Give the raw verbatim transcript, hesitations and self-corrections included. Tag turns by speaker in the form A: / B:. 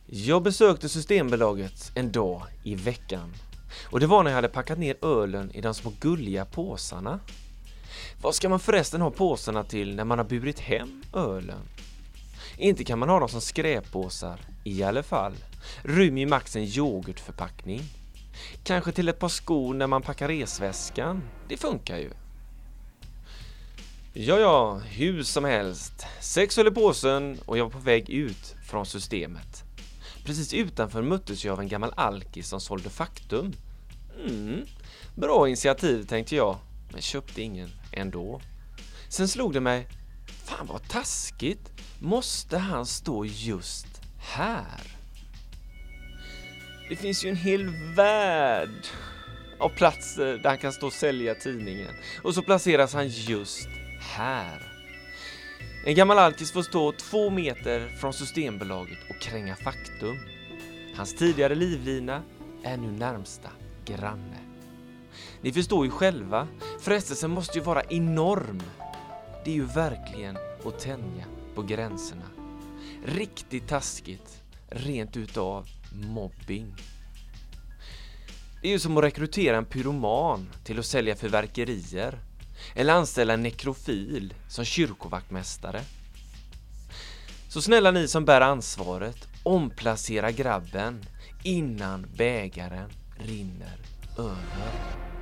A: Jag besökte Systembolaget en dag i veckan. Och det var när jag hade packat ner ölen i de små gulliga påsarna. Vad ska man förresten ha påsarna till när man har burit hem ölen? Inte kan man ha dem som skräppåsar i alla fall. Rym ju max en yoghurtförpackning. Kanske till ett par skor när man packar resväskan. Det funkar ju. Ja, ja, hur som helst. Sex öl i påsen och jag var på väg ut från systemet. Precis utanför möttes jag av en gammal alkis som sålde Faktum. Mm, bra initiativ tänkte jag, men köpte ingen ändå. Sen slog det mig, fan vad taskigt, måste han stå just här? Det finns ju en hel värld av platser där han kan stå och sälja tidningen. Och så placeras han just här. En gammal alkis får stå två meter från Systembolaget och kränga Faktum. Hans tidigare livlina är nu närmsta granne. Ni förstår ju själva, frestelsen måste ju vara enorm. Det är ju verkligen att tänja på gränserna. Riktigt taskigt, rent utav mobbing. Det är ju som att rekrytera en pyroman till att sälja fyrverkerier. Eller anställa en nekrofil som kyrkovaktmästare. Så snälla ni som bär ansvaret, omplacera grabben innan bägaren rinner över.